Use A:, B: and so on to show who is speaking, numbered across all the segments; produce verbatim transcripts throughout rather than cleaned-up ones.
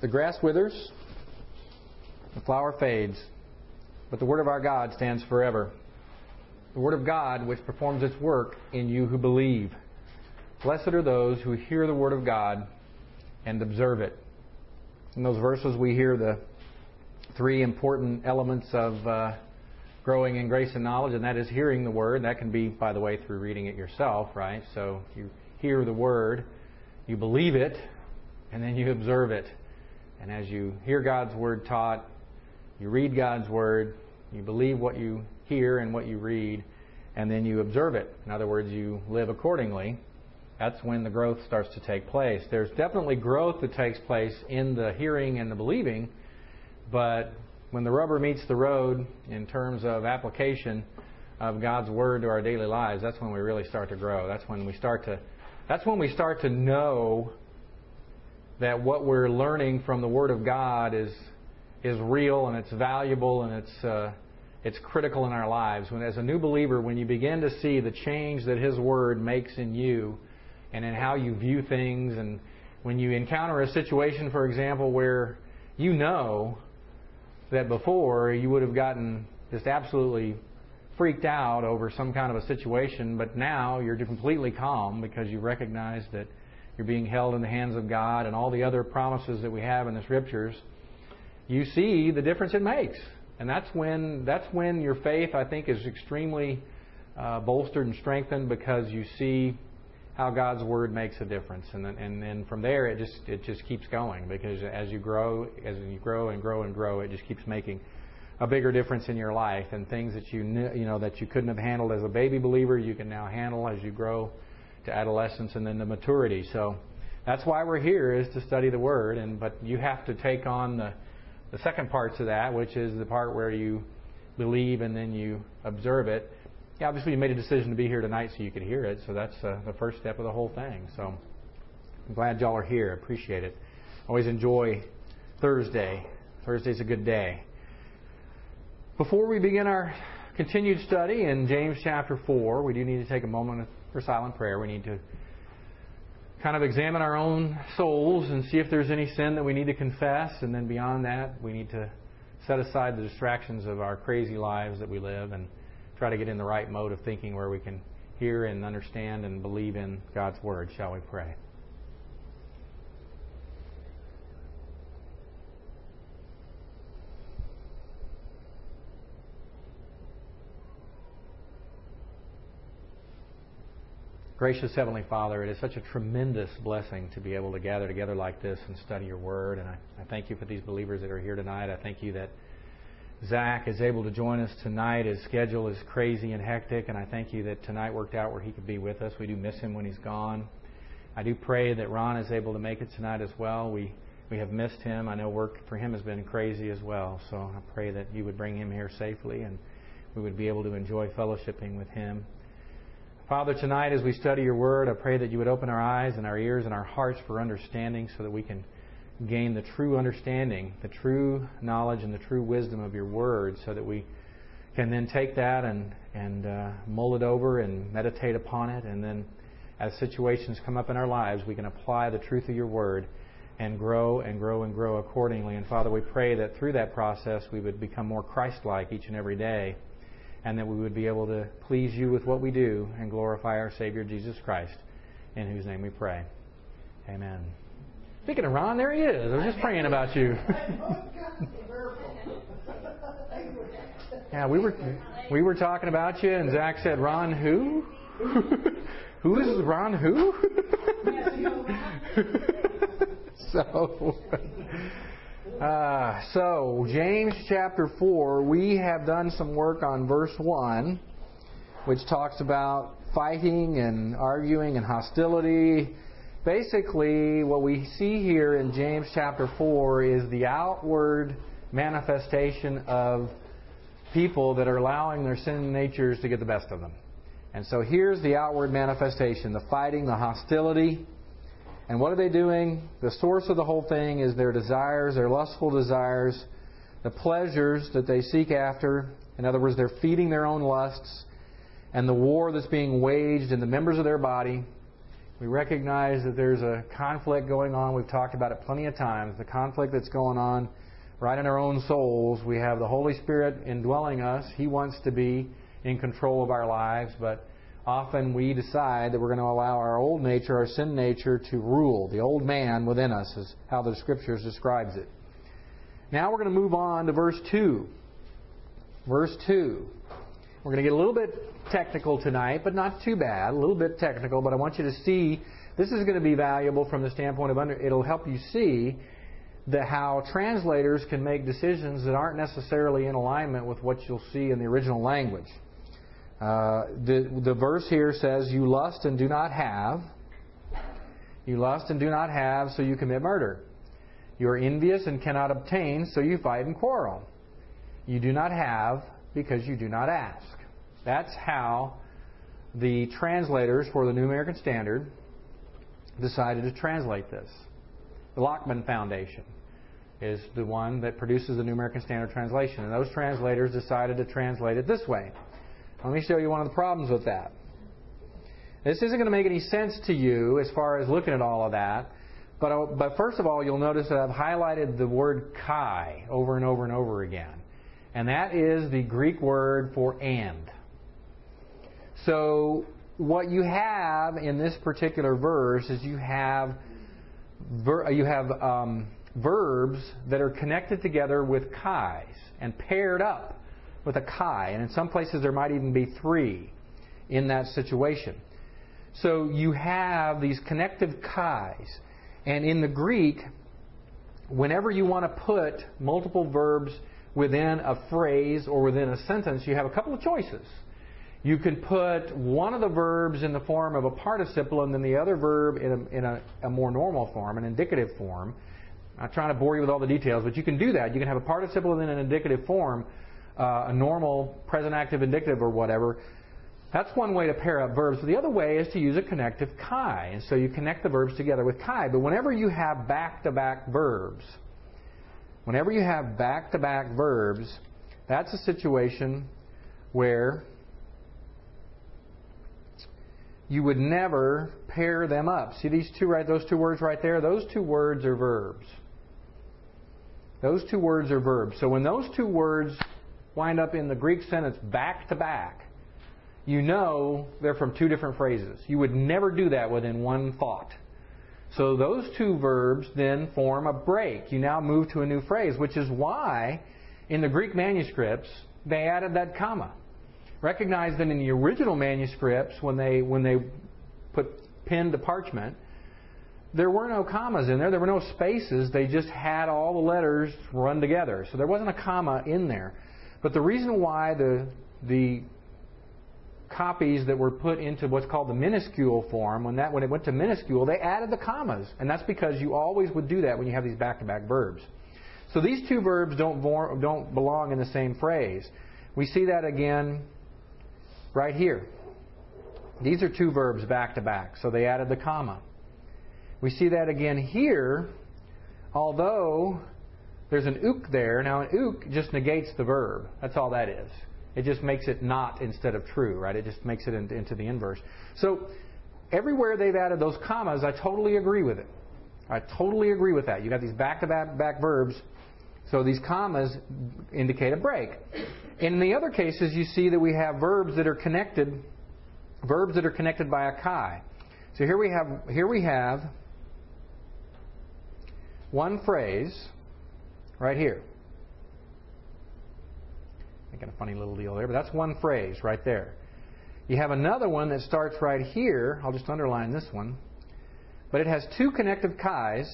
A: The grass withers, the flower fades, but the Word of our God stands forever. The Word of God which performs its work in you who believe. Blessed are those who hear the Word of God and observe it. In those verses we hear the three important elements of uh, growing in grace and knowledge, and that is hearing the Word. That can be, by the way, through reading it yourself, right? So you hear the Word, you believe it, and then you observe it. And as you hear God's Word taught, you read God's Word, you believe what you hear and what you read, and then you observe it. In other words, you live accordingly. That's when the growth starts to take place. There's definitely growth that takes place in the hearing and the believing, but when the rubber meets the road in terms of application of God's Word to our daily lives, that's when we really start to grow. That's when we start to that's when we start to know that what we're learning from the Word of God is is real and it's valuable and it's uh, it's critical in our lives. When, as a new believer, when you begin to see the change that His Word makes in you and in how you view things, and when you encounter a situation, for example, where you know that before you would have gotten just absolutely freaked out over some kind of a situation, but now you're completely calm because you recognize that you're being held in the hands of God and all the other promises that we have in the Scriptures, you see the difference it makes. And that's when that's when your faith, I think, is extremely uh, bolstered and strengthened, because you see how God's Word makes a difference. And then, and then from there, it just it just keeps going, because as you grow, as you grow and grow and grow, it just keeps making a bigger difference in your life. And things that you knew, you know that you couldn't have handled as a baby believer, you can now handle as you grow to adolescence and then to maturity. So that's why we're here, is to study the Word. And but you have to take on the the second parts of that, which is the part where you believe and then you observe it. Yeah, obviously you made a decision to be here tonight so you could hear it. So that's uh, the first step of the whole thing. So I'm glad y'all are here. I appreciate it. Always enjoy Thursday. Thursday's a good day. Before we begin our continued study in James chapter four, we do need to take a moment for silent prayer. We need to kind of examine our own souls and see if there's any sin that we need to confess. And then beyond that, we need to set aside the distractions of our crazy lives that we live and try to get in the right mode of thinking where we can hear and understand and believe in God's Word. Shall we pray? Gracious Heavenly Father, it is such a tremendous blessing to be able to gather together like this and study Your Word. And I, I thank You for these believers that are here tonight. I thank You that Zach is able to join us tonight. His schedule is crazy and hectic, and I thank You that tonight worked out where he could be with us. We do miss him when he's gone. I do pray that Ron is able to make it tonight as well. We we have missed him. I know work for him has been crazy as well. So I pray that You would bring him here safely and we would be able to enjoy fellowshipping with him. Father, tonight as we study Your Word, I pray that You would open our eyes and our ears and our hearts for understanding, so that we can gain the true understanding, the true knowledge and the true wisdom of Your Word, so that we can then take that and, and uh, mull it over and meditate upon it. And then as situations come up in our lives, we can apply the truth of Your Word and grow and grow and grow accordingly. And Father, we pray that through that process we would become more Christ-like each and every day, and that we would be able to please You with what we do and glorify our Savior Jesus Christ, in whose name we pray. Amen. Speaking of Ron, there he is. I was just praying about you. Yeah, we were we were talking about you, and Zach said, "Ron who? Who is Ron who?" so. Uh, so, James chapter four, we have done some work on verse one, which talks about fighting and arguing and hostility. Basically, what we see here in James chapter four is the outward manifestation of people that are allowing their sin natures to get the best of them. And so here's the outward manifestation, the fighting, the hostility. And what are they doing? The source of the whole thing is their desires, their lustful desires, the pleasures that they seek after. In other words, they're feeding their own lusts, and the war that's being waged in the members of their body. We recognize that there's a conflict going on. We've talked about it plenty of times. The conflict that's going on right in our own souls. We have the Holy Spirit indwelling us. He wants to be in control of our lives, but often we decide that we're going to allow our old nature, our sin nature, to rule. The old man within us is how the Scriptures describes it. Now we're going to move on to verse two. Verse two. We're going to get a little bit technical tonight, but not too bad. A little bit technical, but I want you to see this is going to be valuable from the standpoint of under. It'll help you see the how translators can make decisions that aren't necessarily in alignment with what you'll see in the original language. Uh, the the verse here says, "You lust and do not have. You lust and do not have, so you commit murder. You are envious and cannot obtain, so you fight and quarrel. You do not have because you do not ask." That's how the translators for the New American Standard decided to translate this. The Lockman Foundation is the one that produces the New American Standard translation. And those translators decided to translate it this way. Let me show you one of the problems with that. This isn't going to make any sense to you as far as looking at all of that. But, but first of all, you'll notice that I've highlighted the word kai over and over and over again. And that is the Greek word for and. So what you have in this particular verse is you have ver- you have um, verbs that are connected together with kais and paired up with a kai. And in some places there might even be three in that situation. So you have these connective kais. And in the Greek, whenever you want to put multiple verbs within a phrase or within a sentence, you have a couple of choices. You can put one of the verbs in the form of a participle and then the other verb in a, in a, a more normal form, an indicative form. I'm not trying to bore you with all the details, but you can do that. You can have a participle and then an indicative form, uh, a normal present active indicative or whatever. That's one way to pair up verbs. But the other way is to use a connective kai. And so you connect the verbs together with kai. But whenever you have back-to-back verbs, whenever you have back-to-back verbs, that's a situation where you would never pair them up. See these two, right? Those two words right there? Those two words are verbs. Those two words are verbs. So when those two words wind up in the Greek sentence back-to-back, you know they're from two different phrases. You would never do that within one thought. So those two verbs then form a break. You now move to a new phrase, which is why in the Greek manuscripts they added that comma. Recognize that in the original manuscripts, when they when they put pen to parchment, there were no commas in there. There were no spaces. They just had all the letters run together. So there wasn't a comma in there. But the reason why the the copies that were put into what's called the minuscule form, when that when it went to minuscule, they added the commas, and that's because you always would do that when you have these back-to-back verbs. So these two verbs don't don't belong in the same phrase. We see that again right here. These are two verbs back-to-back, so they added the comma. We see that again here, although there's an ook there. Now an ook just negates the verb. That's all that is. It just makes it not instead of true, right? It just makes it into, into the inverse. So everywhere they've added those commas, I totally agree with it. I totally agree with that. You've got these back-to-back back verbs, so these commas indicate a break. In the other cases, you see that we have verbs that are connected, verbs that are connected by a kai. So here we have here we have one phrase right here. Making a funny little deal there, but that's one phrase right there. You have another one that starts right here. I'll just underline this one. But it has two connective kais,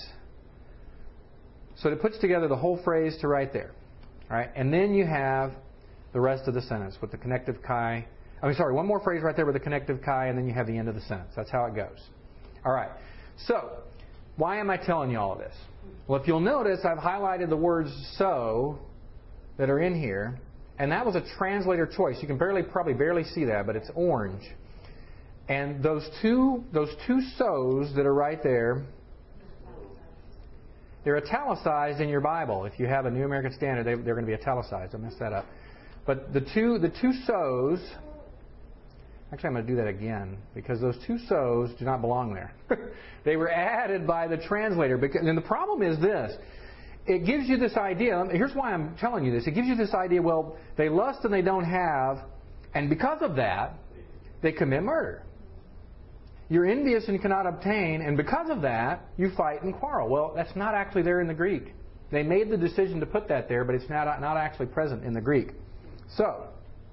A: so it puts together the whole phrase to right there. All right? And then you have the rest of the sentence with the connective kai. I mean, sorry, one more phrase right there with the connective kai, and then you have the end of the sentence. That's how it goes. All right. So, why am I telling you all of this? Well, if you'll notice, I've highlighted the words so that are in here. And that was a translator choice. You can barely, probably barely see that, but it's orange. And those two, those two so's that are right there, they're italicized in your Bible. If you have a New American Standard, they, they're going to be italicized. I messed that up. But the two, the two so's Actually, I'm going to do that again because those two so's do not belong there. They were added by the translator. Because, and the problem is this. It gives you this idea. Here's why I'm telling you this. It gives you this idea, well, they lust and they don't have, and because of that, they commit murder. You're envious and you cannot obtain, and because of that, you fight and quarrel. Well, that's not actually there in the Greek. They made the decision to put that there, but it's not, not actually present in the Greek. So,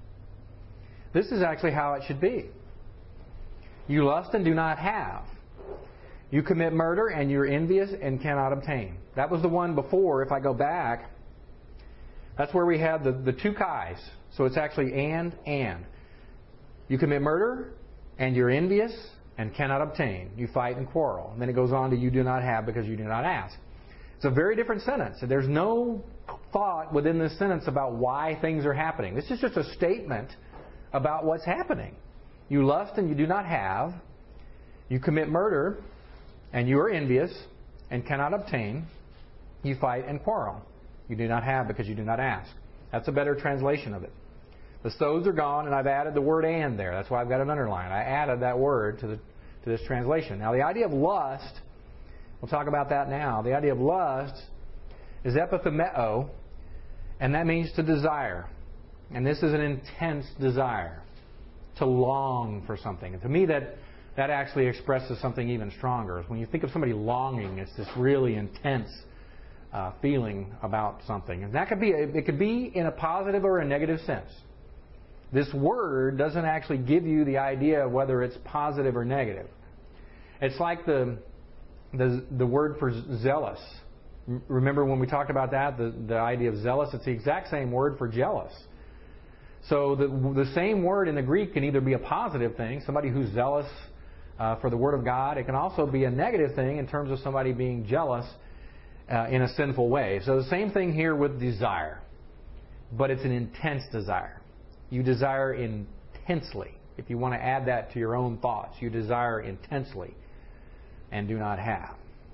A: this is actually how it should be. You lust and do not have. You commit murder and you're envious and cannot obtain. That was the one before. If I go back, that's where we had the, the two kais. So it's actually and, and. You commit murder and you're envious and cannot obtain. You fight and quarrel. And then it goes on to you do not have because you do not ask. It's a very different sentence. There's no thought within this sentence about why things are happening. This is just a statement about what's happening. You lust and you do not have. You commit murder and you are envious and cannot obtain. You fight and quarrel. You do not have because you do not ask. That's a better translation of it. The so's are gone, and I've added the word and there. That's why I've got it underlined. I added that word to the to this translation. Now, the idea of lust, we'll talk about that now. The idea of lust is epithumeo, and that means to desire. And this is an intense desire, to long for something. And to me, that that actually expresses something even stronger. When you think of somebody longing, it's this really intense uh, feeling about something. And that could be it could be in a positive or a negative sense. This word doesn't actually give you the idea of whether it's positive or negative. It's like the the, the word for zealous. Remember when we talked about that, the, the idea of zealous? It's the exact same word for jealous. So the, the same word in the Greek can either be a positive thing, somebody who's zealous uh, for the Word of God. It can also be a negative thing in terms of somebody being jealous uh, in a sinful way. So the same thing here with desire. But it's an intense desire. You desire intensely. If you want to add that to your own thoughts, you desire intensely and do not have.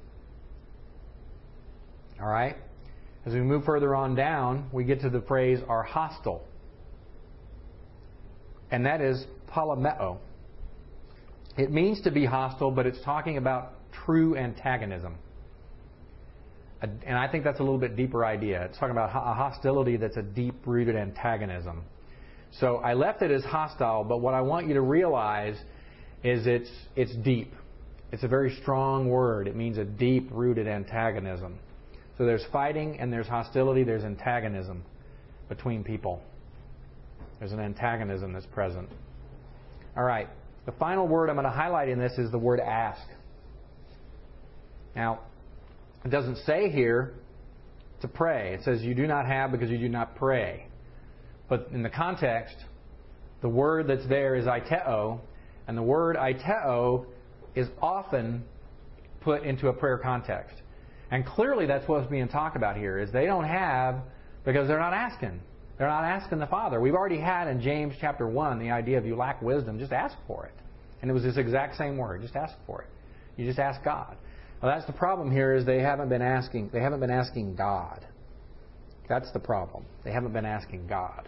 A: All right? As we move further on down, we get to the phrase are hostile. And that is polymeo. It means to be hostile, but it's talking about true antagonism. And I think that's a little bit deeper idea. It's talking about a hostility that's a deep-rooted antagonism. So I left it as hostile, but what I want you to realize is it's it's deep. It's a very strong word. It means a deep-rooted antagonism. So there's fighting and there's hostility, there's antagonism between people. There's an antagonism that's present. All right. The final word I'm going to highlight in this is the word ask. Now, it doesn't say here to pray. It says you do not have because you do not pray. But in the context, the word that's there is aiteo, and the word aiteo is often put into a prayer context. And clearly that's what's being talked about here, is they don't have because they're not asking. They're not asking the Father. We've already had in James chapter one the idea of you lack wisdom, just ask for it. And it was this exact same word, just ask for it. You just ask God. Well, that's the problem here, is they haven't been asking, they haven't been asking God. That's the problem. They haven't been asking God.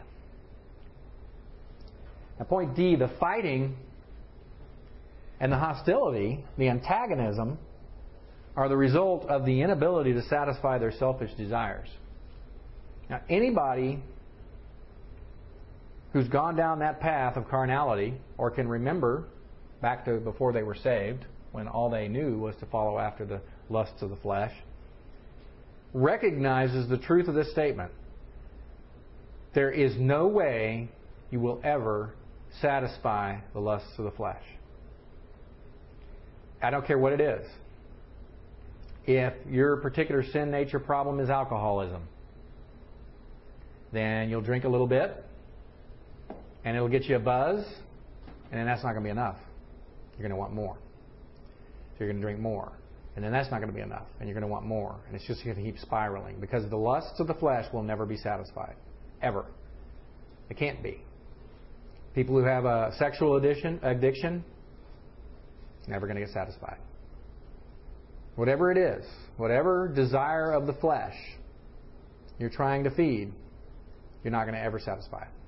A: Now, point D, the fighting and the hostility, the antagonism, are the result of the inability to satisfy their selfish desires. Now, anybody who's gone down that path of carnality, or can remember back to before they were saved, when all they knew was to follow after the lusts of the flesh, recognizes the truth of this statement. There is no way you will ever satisfy the lusts of the flesh. I don't care what it is. If your particular sin nature problem is alcoholism, then you'll drink a little bit, and it'll get you a buzz, and then that's not going to be enough. You're going to want more. So you're going to drink more. And then that's not going to be enough. And you're going to want more. And it's just going to keep spiraling. Because the lusts of the flesh will never be satisfied. Ever. It can't be. People who have a sexual addiction, addiction, never going to get satisfied. Whatever it is, whatever desire of the flesh you're trying to feed, you're not going to ever satisfy it.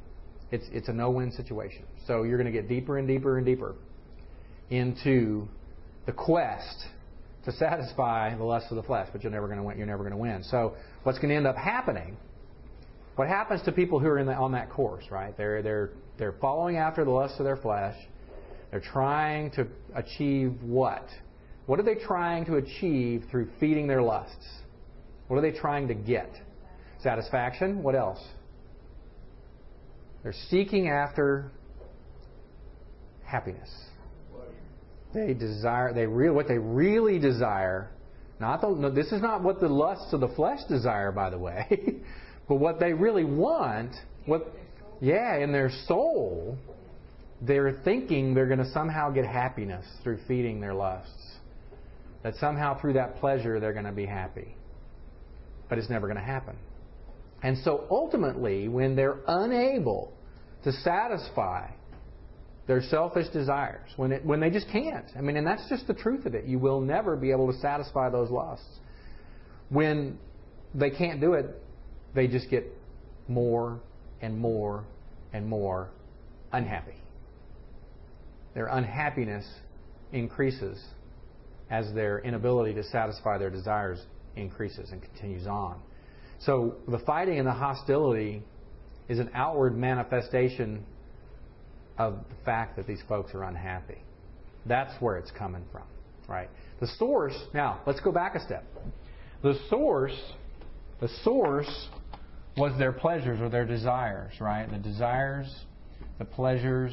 A: It's it's a no-win situation. So you're going to get deeper and deeper and deeper into the quest to satisfy the lust of the flesh, but you're never going to win. You're never going to win. So what's going to end up happening? What happens to people who are in the, on that course, right? They're they're they're following after the lust of their flesh. They're trying to achieve what? What are they trying to achieve through feeding their lusts? What are they trying to get? Satisfaction. What else? They're seeking after happiness. They desire. They real what they really desire. Not the. No, this is not what the lusts of the flesh desire, by the way. But what they really want, what, yeah, in their soul, they're thinking they're going to somehow get happiness through feeding their lusts. That somehow through that pleasure they're going to be happy. But it's never going to happen. And so ultimately, when they're unable to satisfy their selfish desires, when it, when they just can't, I mean, and that's just the truth of it. You will never be able to satisfy those lusts. When they can't do it, they just get more and more and more unhappy. Their unhappiness increases as their inability to satisfy their desires increases and continues on. So the fighting and the hostility is an outward manifestation of the fact that these folks are unhappy. That's where it's coming from, right? The source, now let's go back a step. The source, the source was their pleasures or their desires, right? The desires, the pleasures,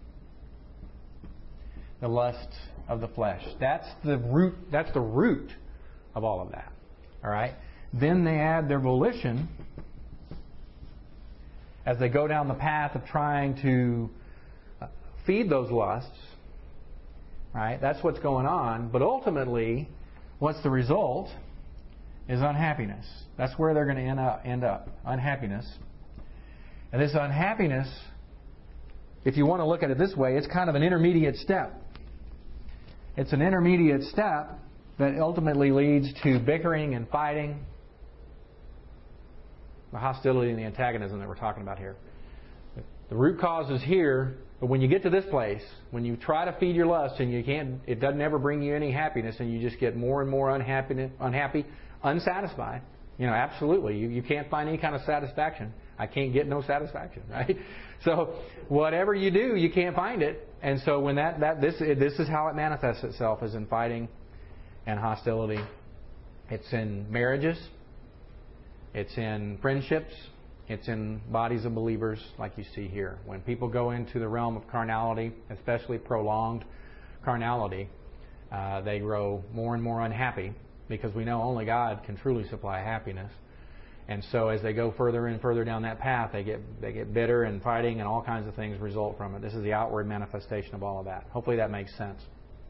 A: the lust of the flesh. That's the root. That's the root of all of that. All right. Then they add their volition as they go down the path of trying to feed those lusts. Right. That's what's going on. But ultimately, what's the result? Is unhappiness. That's where they're going to end up, end up. Unhappiness. And this unhappiness, if you want to look at it this way, it's kind of an intermediate step. It's an intermediate step that ultimately leads to bickering and fighting, the hostility and the antagonism that we're talking about here. The root cause is here, but when you get to this place, when you try to feed your lust and you can't, it doesn't ever bring you any happiness, and you just get more and more unhappy, unhappy, unsatisfied. You know, absolutely, you, you can't find any kind of satisfaction. I can't get no satisfaction, right? So whatever you do, you can't find it, and so when that that this this is how it manifests itself, is in fighting and hostility. It's in marriages. It's in friendships. It's in bodies of believers, like you see here. When people go into the realm of carnality, especially prolonged carnality, uh, they grow more and more unhappy, because we know only God can truly supply happiness. And so as they go further and further down that path, they get they get bitter, and fighting and all kinds of things result from it. This is the outward manifestation of all of that. Hopefully that makes sense.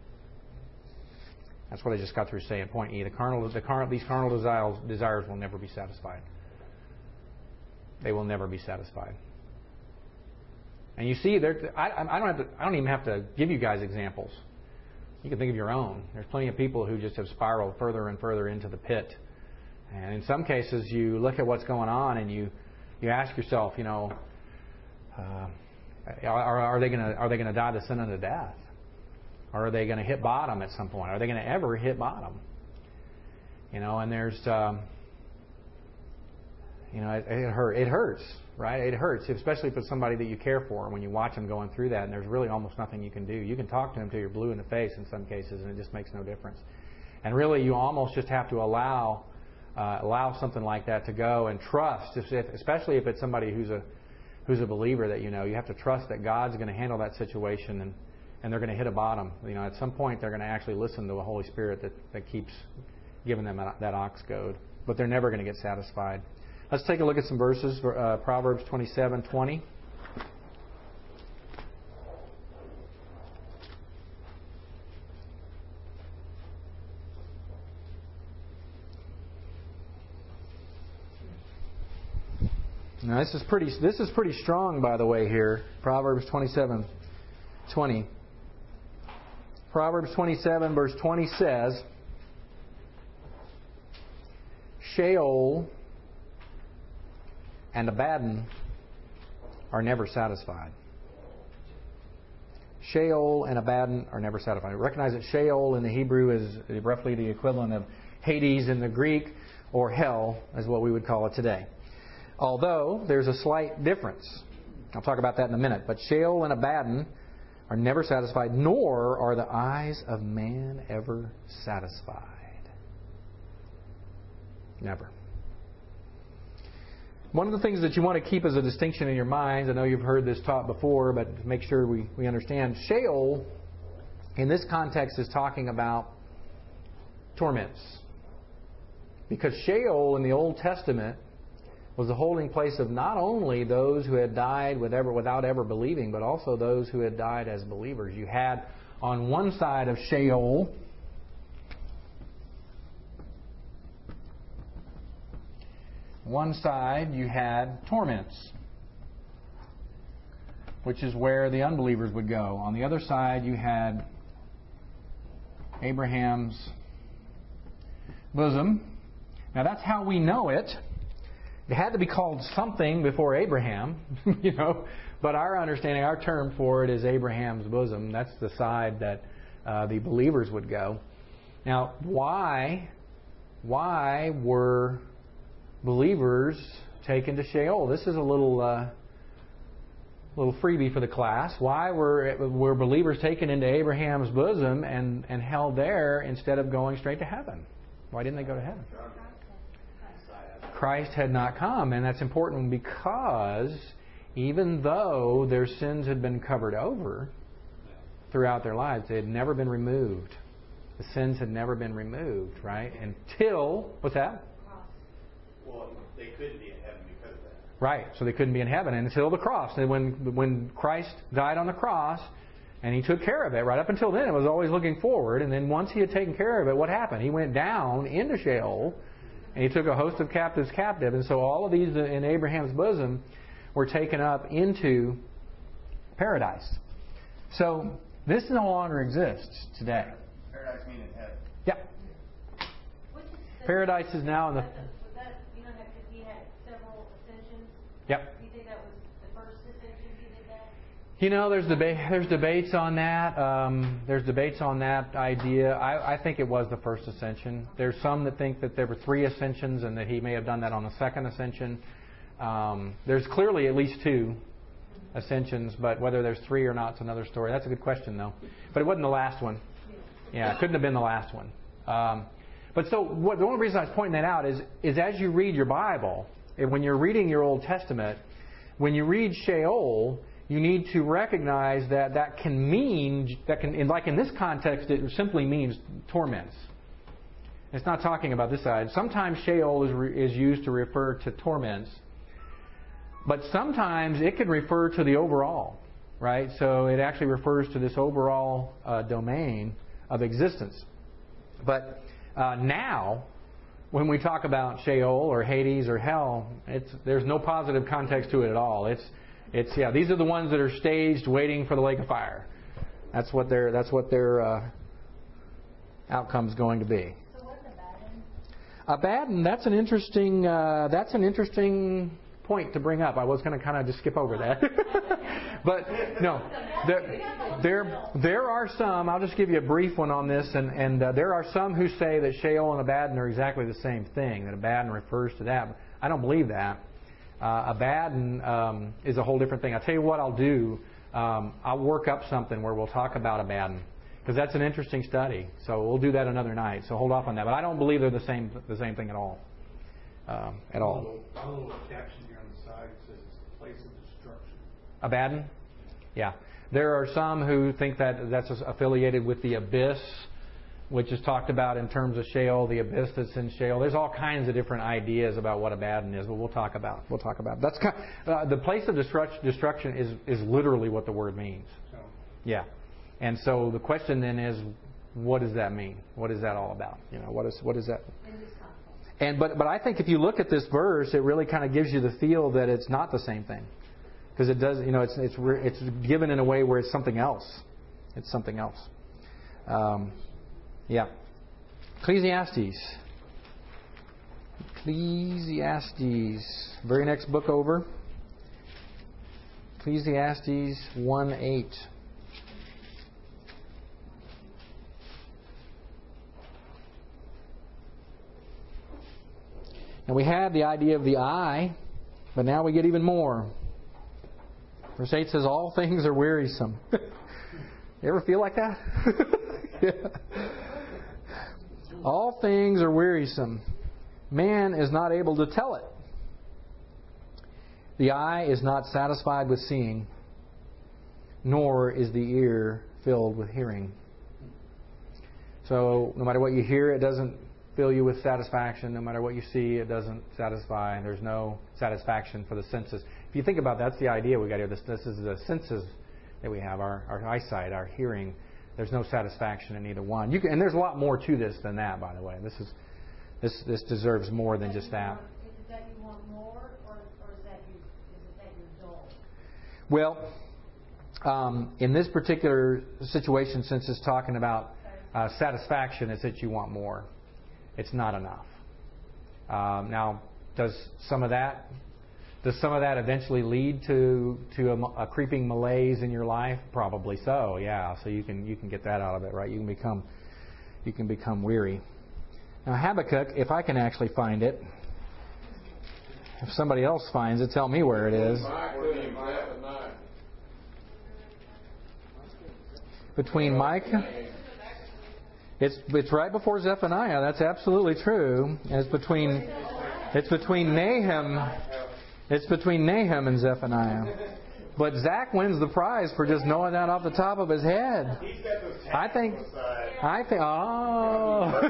A: That's what I just got through saying. Point E. The carnal, the carnal, these carnal desires, desires will never be satisfied. They will never be satisfied. And you see, there. I, I don't have to. I don't even have to give you guys examples. You can think of your own. There's plenty of people who just have spiraled further and further into the pit. And in some cases, you look at what's going on and you you ask yourself, you know, uh, are, are they going to are they going to die the sin unto death? Or are they going to hit bottom at some point? Are they going to ever hit bottom? You know, and there's, um, you know, it, it, hurt, it hurts, right? It hurts, especially if it's somebody that you care for. When you watch them going through that, and there's really almost nothing you can do. You can talk to them till you're blue in the face in some cases, and it just makes no difference. And really, you almost just have to allow uh, allow something like that to go and trust, if, especially if it's somebody who's a who's a believer that you know. You have to trust that God's going to handle that situation, and and they're going to hit a bottom. You know, at some point they're going to actually listen to the Holy Spirit that, that keeps giving them that, that ox goad. But they're never going to get satisfied. Let's take a look at some verses. Uh, Proverbs twenty-seven twenty. Now this is pretty. This is pretty strong, by the way. Here, Proverbs twenty-seven twenty. Proverbs twenty-seven verse twenty says, Sheol and Abaddon are never satisfied. Sheol and Abaddon are never satisfied. Recognize that Sheol in the Hebrew is roughly the equivalent of Hades in the Greek, or hell, is what we would call it today. Although there's a slight difference. I'll talk about that in a minute. But Sheol and Abaddon are never satisfied, nor are the eyes of man ever satisfied. Never. One of the things that you want to keep as a distinction in your minds, I know you've heard this taught before, but to make sure we, we understand, Sheol in this context is talking about torments. Because Sheol in the Old Testament was the holding place of not only those who had died with ever, without ever believing, but also those who had died as believers. You had on one side of Sheol one side you had torments, which is where the unbelievers would go. On the other side you had Abraham's bosom. Now that's how we know it. It had to be called something before Abraham, you know. But our understanding, our term for it is Abraham's bosom. That's the side that uh, the believers would go. Now, why, why were believers taken to Sheol? This is a little, uh, little freebie for the class. Why were were believers taken into Abraham's bosom and and held there instead of going straight to heaven? Why didn't they go to heaven? Christ had not come, and that's important because even though their sins had been covered over throughout their lives, they had never been removed. The sins had never been removed, right? Until, what's that?
B: Well, they couldn't be in heaven because of that.
A: Right, so they couldn't be in heaven until the cross. And when when Christ died on the cross, and He took care of it, right up until then it was always looking forward, and then once He had taken care of it, what happened? He went down into Sheol, and He took a host of captives captive, and so all of these in Abraham's bosom were taken up into paradise. So this no longer exists today.
B: Paradise meaning heaven.
A: Yeah. Paradise is now in the...
C: Was that, you know, because He had several ascensions?
A: Yep.
C: Do you think that was the first ascension He did that?
A: You know, there's debate. There's debates on that. Um, there's debates on that idea. I, I think it was the first ascension. There's some that think that there were three ascensions and that He may have done that on the second ascension. Um, there's clearly at least two ascensions, but whether there's three or not is another story. That's a good question, though. But it wasn't the last one. Yeah, it couldn't have been the last one. Um, but so what, the only reason I was pointing that out is, is as you read your Bible, and when you're reading your Old Testament, when you read Sheol, you need to recognize that that can mean, that can, like in this context, it simply means torments. It's not talking about this side. Sometimes Sheol is, re, is used to refer to torments, but sometimes it can refer to the overall, right? So it actually refers to this overall uh, domain of existence. But uh, now, when we talk about Sheol or Hades or hell, it's, there's no positive context to it at all. It's It's yeah. These are the ones that are staged, waiting for the lake of fire. That's what their that's what their uh, outcome's going to be.
C: So what's Abaddon?
A: Abaddon. That's an interesting. Uh, that's an interesting point to bring up. I was going to kind of just skip over that, but no. There, there there are some. I'll just give you a brief one on this, and and uh, there are some who say that Sheol and Abaddon are exactly the same thing. That Abaddon refers to that. I don't believe that. Uh, Abaddon um, is a whole different thing. I'll tell you what I'll do. Um, I'll work up something where we'll talk about Abaddon, because that's an interesting study. So we'll do that another night. So hold off on that. But I don't believe they're the same the same thing at all. Um, at all.
B: A little, a little caption here on the side says it's the place of destruction.
A: Abaddon? Yeah. There are some who think that that's affiliated with the abyss, which is talked about in terms of Sheol, the abyss that's in Sheol. There's all kinds of different ideas about what Abaddon is, but we'll talk about. We'll talk about. That's kind of, uh, the place of destruction. Destruction is is literally what the word means.
B: So.
A: Yeah, and so the question then is, what does that mean? What is that all about? You know, what is what is that? And but but I think if you look at this verse, it really kind of gives you the feel that it's not the same thing, because it does. You know, it's it's it's given in a way where it's something else. It's something else. Um, Yeah. Ecclesiastes. Ecclesiastes. Very next book over. Ecclesiastes one eight. And we had the idea of the eye, but now we get even more. Verse eight says, all things are wearisome. You ever feel like that? Yeah. All things are wearisome. Man is not able to tell it. The eye is not satisfied with seeing, nor is the ear filled with hearing. So no matter what you hear, it doesn't fill you with satisfaction. No matter what you see, it doesn't satisfy. There's no satisfaction for the senses. If you think about that, that's the idea we got here. This, this is the senses that we have, our, our eyesight, our hearing. There's no satisfaction in either one. You can, and there's a lot more to this than that, by the way. This is this this deserves more than just that.
C: Is it that you want more, or, or is that you is it that you're dull?
A: Well, um, in this particular situation, since it's talking about uh, satisfaction, it's that you want more. It's not enough. Um, now, does some of that does some of that eventually lead to to a, a creeping malaise in your life? Probably so. Yeah. So you can you can get that out of it, right? You can become you can become weary. Now Habakkuk, if I can actually find it, if somebody else finds it, tell me where it is. Between Micah. It's it's right before Zephaniah. That's absolutely true. And it's between it's between Nahum. It's between Nahum and Zephaniah. But Zach wins the prize for just knowing that off the top of his head. I think. I think. Oh.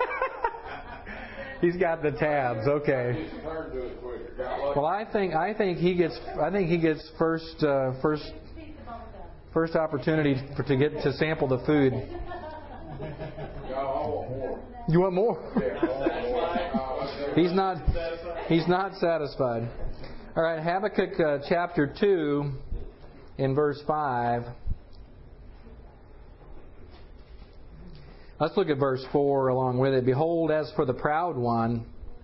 A: He's got the tabs. Okay. Well, I think I think he gets I think he gets first uh, first first opportunity for, to get to sample the food. You want more? He's not. He's not satisfied. All right, Habakkuk uh, chapter two, in verse five. Let's look at verse four along with it. Behold, as for the proud one,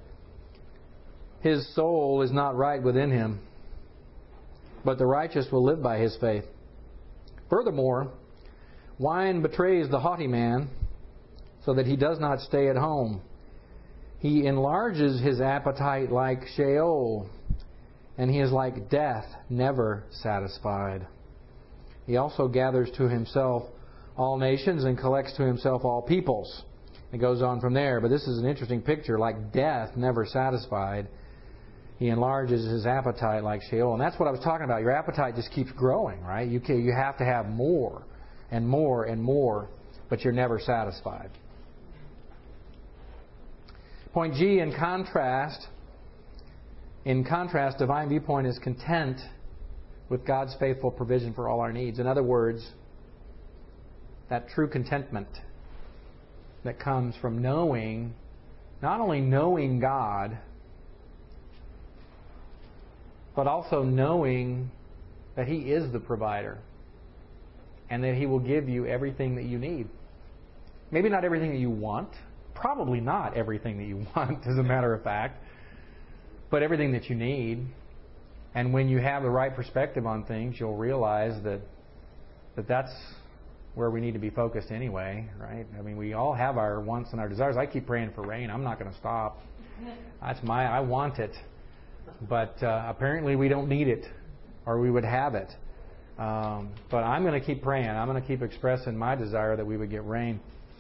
A: his soul is not right within him, but the righteous will live by his faith. Furthermore, wine betrays the haughty man, so that he does not stay at home. He enlarges his appetite like Sheol, and he is like death, never satisfied. He also gathers to himself all nations and collects to himself all peoples. It goes on from there, but this is an interesting picture. Like death, never satisfied. He enlarges his appetite like Sheol. And that's what I was talking about. Your appetite just keeps growing, right? You can, you have to have more and more and more, but you're never satisfied. Point G, in contrast, in contrast, Divine Viewpoint is content with God's faithful provision for all our needs. In other words, that true contentment that comes from knowing, not only knowing God, but also knowing that He is the provider and that He will give you everything that you need. Maybe not everything that you want, probably not everything that you want, as a matter of fact, but everything that you need. And when you have the right perspective on things, you'll realize that that that's where we need to be focused anyway, right? I mean, we all have our wants and our desires. I keep praying for rain. I'm not going to stop. That's my, I want it. But uh, apparently we don't need it, or we would have it. Um, but I'm going to keep praying. I'm going to keep expressing my desire that we would get rain.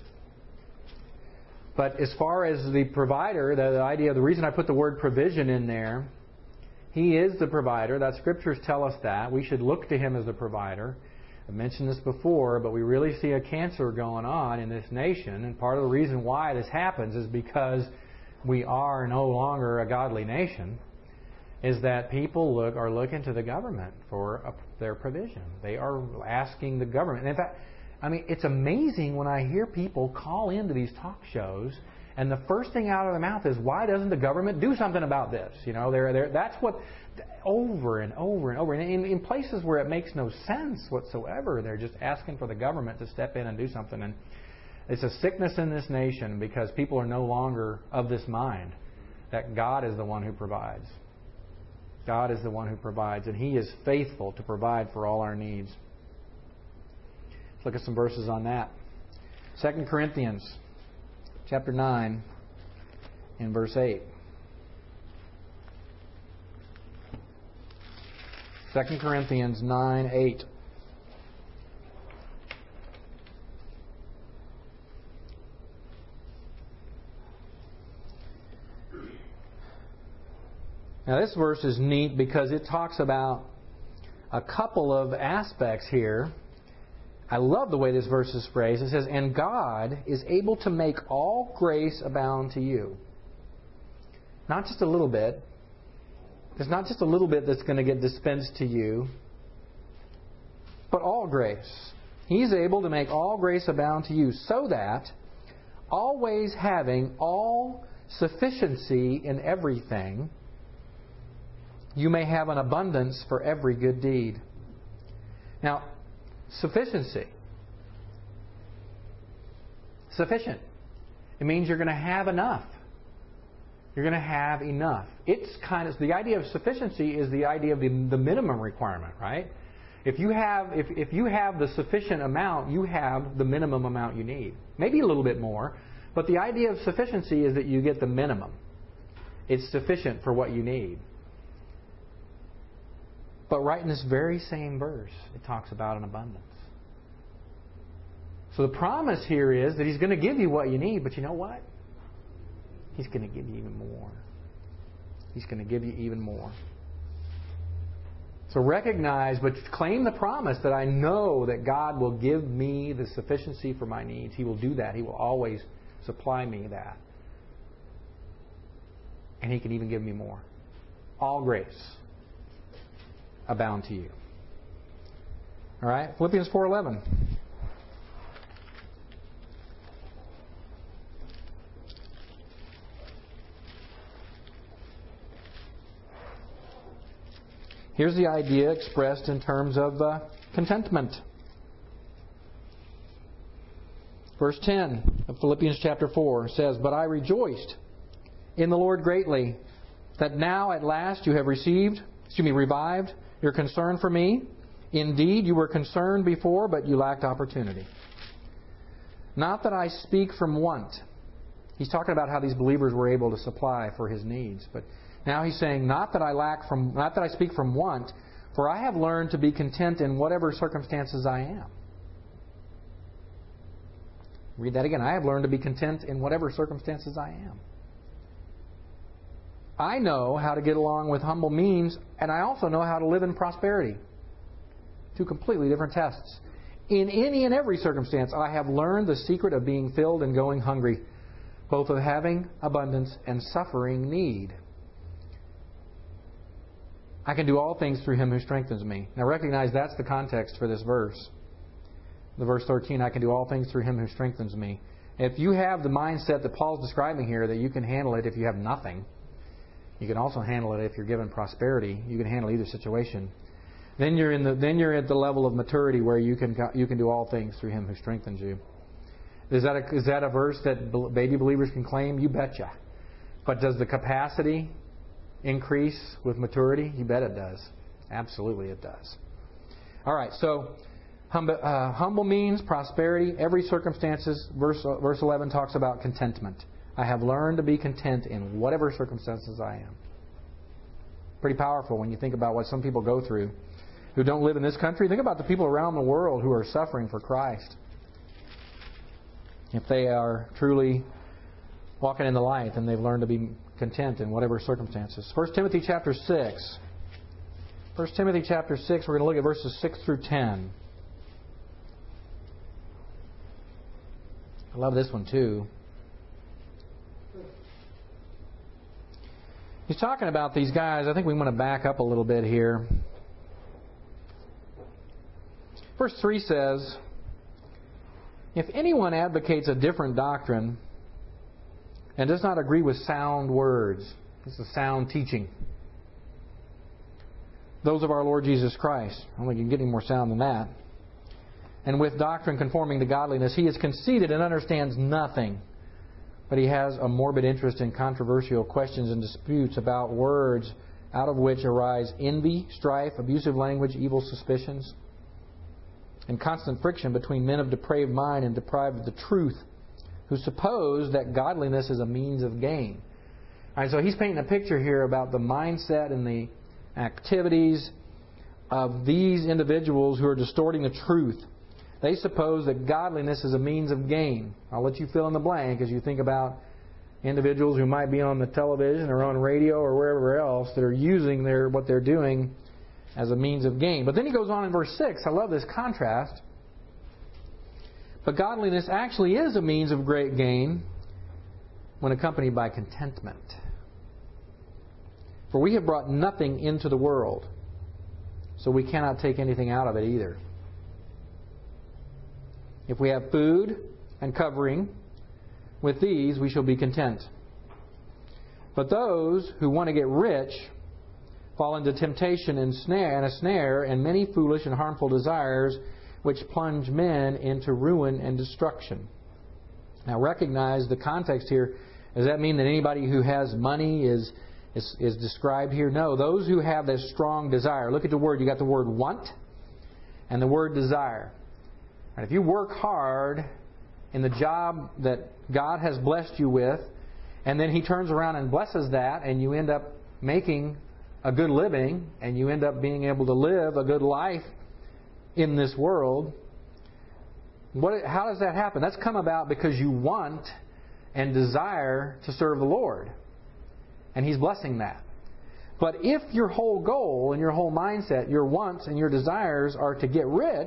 A: But as far as the provider, the, the idea, the reason I put the word provision in there, He is the provider. That Scriptures tell us that. We should look to Him as the provider. I mentioned this before, but we really see a cancer going on in this nation. And part of the reason why this happens is because we are no longer a godly nation, is that people look are looking to the government for a, their provision. They are asking the government. And in fact, I mean, it's amazing when I hear people call into these talk shows, and the first thing out of their mouth is, "Why doesn't the government do something about this?" You know, they're, they're, that's what, over and over and over. And in, in places where it makes no sense whatsoever, they're just asking for the government to step in and do something. And it's a sickness in this nation because people are no longer of this mind that God is the one who provides. God is the one who provides, and He is faithful to provide for all our needs. Let's look at some verses on that. Second Corinthians chapter nine and verse eight. Second Corinthians nine eight. Now this verse is neat because it talks about a couple of aspects here. I love the way this verse is phrased. It says, "And God is able to make all grace abound to you." Not just a little bit. It's not just a little bit that's going to get dispensed to you, but all grace. He's able to make all grace abound to you, so that, always having all sufficiency in everything, you may have an abundance for every good deed. Now, sufficiency. Sufficient. It means you're going to have enough. You're going to have enough. It's kind of the idea of sufficiency is the idea of the, the minimum requirement, right? If you have if, if you have the sufficient amount, you have the minimum amount you need. Maybe a little bit more, but the idea of sufficiency is that you get the minimum. It's sufficient for what you need. But right in this very same verse, it talks about an abundance. So the promise here is that He's going to give you what you need, but you know what? He's going to give you even more. He's going to give you even more. So recognize, but claim the promise that I know that God will give me the sufficiency for my needs. He will do that. He will always supply me that. And He can even give me more. All grace abound to you. All right? Philippians four eleven. Here's the idea expressed in terms of uh, contentment. Verse ten of Philippians chapter four says, "But I rejoiced in the Lord greatly, that now at last you have received, excuse me, revived your concern for me. Indeed, you were concerned before, but you lacked opportunity. Not that I speak from want." He's talking about how these believers were able to supply for his needs, but now he's saying, "Not that I lack from, not that I speak from want, for I have learned to be content in whatever circumstances I am." Read that again. "I have learned to be content in whatever circumstances I am. I know how to get along with humble means, and I also know how to live in prosperity." Two completely different tests. "In any and every circumstance, I have learned the secret of being filled and going hungry, both of having abundance and suffering need. I can do all things through Him who strengthens me." Now recognize that's the context for this verse. The verse thirteen, "I can do all things through Him who strengthens me." If you have the mindset that Paul's describing here, that you can handle it if you have nothing, you can also handle it if you're given prosperity. You can handle either situation. Then you're in the then you're at the level of maturity where you can you can do all things through Him who strengthens you. Is that a, is that a verse that baby believers can claim? You betcha. But does the capacity increase with maturity? You bet it does. Absolutely it does. All right, so humble, uh, humble means prosperity, every circumstances. Verse, uh, verse eleven talks about contentment. "I have learned to be content in whatever circumstances I am." Pretty powerful when you think about what some people go through who don't live in this country. Think about the people around the world who are suffering for Christ. If they are truly walking in the light, then they've learned to be content in whatever circumstances. First Timothy chapter six. First Timothy chapter six, we're going to look at verses six through ten. I love this one too. He's talking about these guys. I think we want to back up a little bit here. Verse three says, "If anyone advocates a different doctrine and does not agree with sound words," this is sound teaching, "those of our Lord Jesus Christ," I don't think you can get any more sound than that, "and with doctrine conforming to godliness, he is conceited and understands nothing, but he has a morbid interest in controversial questions and disputes about words out of which arise envy, strife, abusive language, evil suspicions, and constant friction between men of depraved mind and deprived of the truth, who suppose that godliness is a means of gain. All right, so he's painting a picture here about the mindset and the activities of these individuals who are distorting the truth. They suppose that godliness is a means of gain. I'll let you fill in the blank as you think about individuals who might be on the television or on radio or wherever else that are using their what they're doing as a means of gain. But then he goes on in verse six. I love this contrast. But godliness actually is a means of great gain when accompanied by contentment. For we have brought nothing into the world, so we cannot take anything out of it either. If we have food and covering, with these we shall be content. But those who want to get rich fall into temptation and snare and a snare and many foolish and harmful desires, which plunge men into ruin and destruction. Now recognize the context here. Does that mean that anybody who has money is is, is described here? No. Those who have this strong desire. Look at the word. You got the word want and the word desire. And if you work hard in the job that God has blessed you with, and then He turns around and blesses that, and you end up making a good living, and you end up being able to live a good life in this world, what? How does that happen? That's come about because you want and desire to serve the Lord. And He's blessing that. But if your whole goal and your whole mindset, your wants and your desires are to get rich,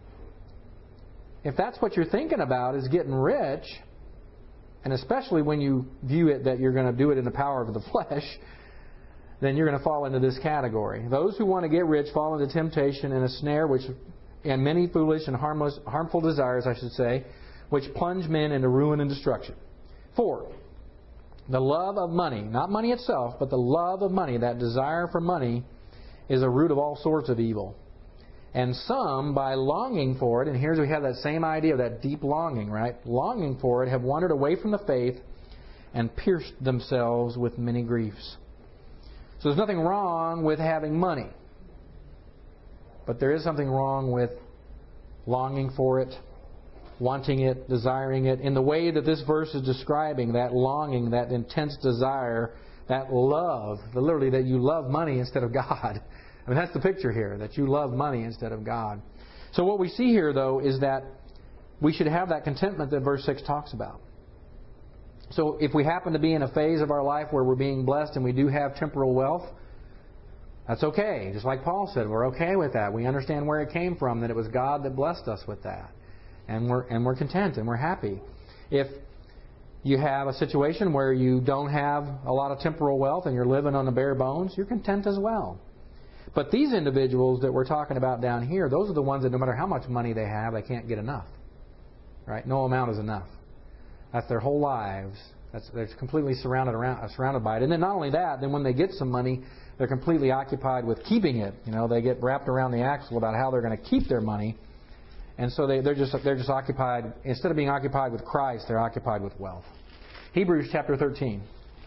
A: if that's what you're thinking about is getting rich, and especially when you view it that you're going to do it in the power of the flesh, then you're going to fall into this category. Those who want to get rich fall into temptation and a snare, which and many foolish and harmless, harmful desires, I should say, which plunge men into ruin and destruction. Four, the love of money, not money itself, but the love of money, that desire for money, is a root of all sorts of evil. And some, by longing for it, and here's we have that same idea of that deep longing, right? Longing for it, have wandered away from the faith and pierced themselves with many griefs. So there's nothing wrong with having money. But there is something wrong with longing for it, wanting it, desiring it, in the way that this verse is describing, that longing, that intense desire, that love, literally that you love money instead of God. I mean, that's the picture here, that you love money instead of God. So what we see here, though, is that we should have that contentment that verse six talks about. So if we happen to be in a phase of our life where we're being blessed and we do have temporal wealth, that's okay. Just like Paul said, we're okay with that. We understand where it came from, that it was God that blessed us with that. And we're and we're content and we're happy. If you have a situation where you don't have a lot of temporal wealth and you're living on the bare bones, you're content as well. But these individuals that we're talking about down here, those are the ones that no matter how much money they have, they can't get enough. Right? No amount is enough. That's their whole lives. That's, they're completely surrounded around surrounded by it. And then not only that, then when they get some money, they're completely occupied with keeping it. You know, they get wrapped around the axle about how they're going to keep their money. And so they, they're just they're just occupied, instead of being occupied with Christ, they're occupied with wealth. Hebrews chapter thirteen,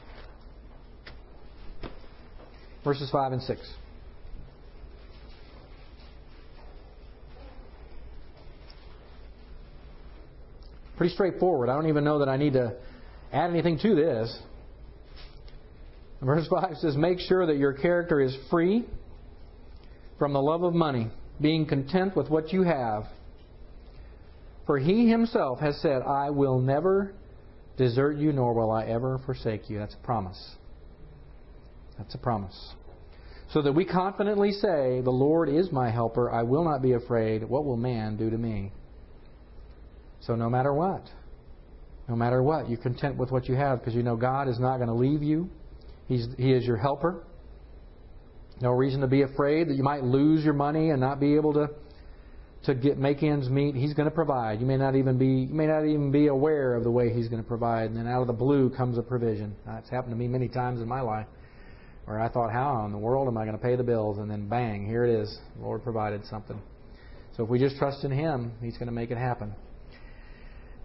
A: verses five and six. Pretty straightforward. I don't even know that I need to add anything to this. Verse five says, "Make sure that your character is free from the love of money, being content with what you have. For He Himself has said, I will never desert you, nor will I ever forsake you." That's a promise. That's a promise. So that we confidently say, "The Lord is my helper. I will not be afraid. What will man do to me?" So no matter what, no matter what, you're content with what you have because you know God is not going to leave you. He's, he is your helper. No reason to be afraid that you might lose your money and not be able to to get make ends meet. He's going to provide. You may not even be you may not even be aware of the way He's going to provide, and then out of the blue comes a provision. That's happened to me many times in my life, where I thought, "How in the world am I going to pay the bills?" And then bang, here it is. The Lord provided something. So if we just trust in Him, He's going to make it happen.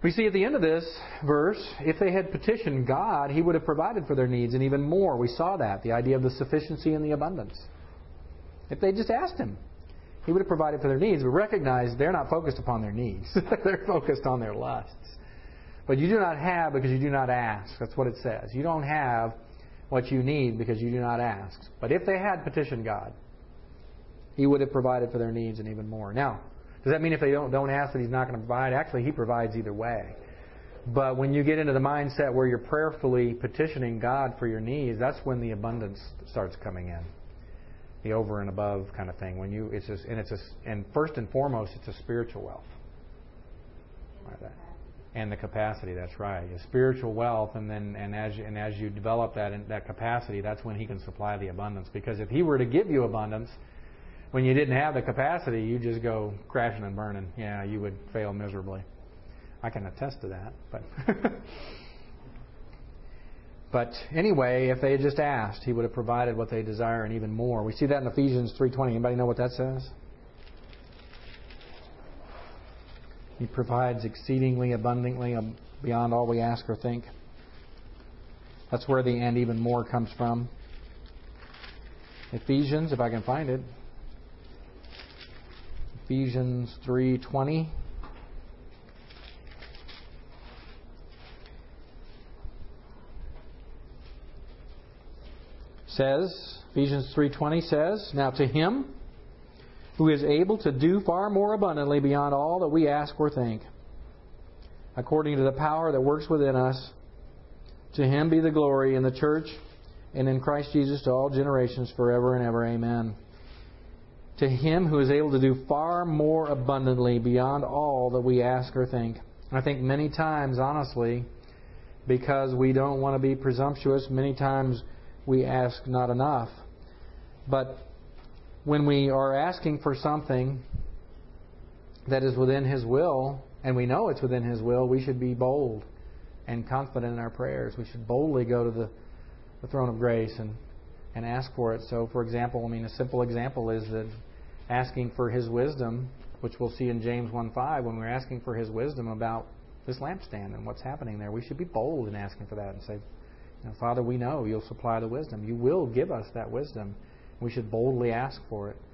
A: We see at the end of this verse, if they had petitioned God, He would have provided for their needs and even more. We saw that, the idea of the sufficiency and the abundance. If they just asked Him, He would have provided for their needs. But recognize they're not focused upon their needs. They're focused on their lusts. But you do not have because you do not ask. That's what it says. You don't have what you need because you do not ask. But if they had petitioned God, He would have provided for their needs and even more. Now, does that mean if they don't, don't ask that He's not going to provide? Actually, He provides either way. But when you get into the mindset where you're prayerfully petitioning God for your needs, that's when the abundance starts coming in. The over and above kind of thing. When you, it's just, and it's a, and first and foremost, it's a spiritual wealth. Like that. And the capacity. That's right. A spiritual wealth, and then and as you, and as you develop that that capacity, that's when He can supply the abundance. Because if He were to give you abundance, when you didn't have the capacity, you just go crashing and burning. Yeah, you would fail miserably. I can attest to that. But but anyway, if they had just asked, He would have provided what they desire and even more. We see that in Ephesians three twenty. Anybody know what that says? He provides exceedingly abundantly beyond all we ask or think. That's where the and even more comes from. Ephesians, if I can find it. Ephesians three twenty. Says, Ephesians three twenty says, now to Him who is able to do far more abundantly beyond all that we ask or think, according to the power that works within us, to Him be the glory in the church and in Christ Jesus to all generations forever and ever. Amen. To Him who is able to do far more abundantly beyond all that we ask or think. And I think many times, honestly, because we don't want to be presumptuous, many times we ask not enough. But when we are asking for something that is within His will, and we know it's within His will, we should be bold and confident in our prayers. We should boldly go to the, the throne of grace and, and ask for it. So, for example, I mean, a simple example is that asking for His wisdom, which we'll see in James one five, when we're asking for His wisdom about this lampstand and what's happening there, we should be bold in asking for that and say, you know, Father, we know You'll supply the wisdom. You will give us that wisdom. We should boldly ask for it.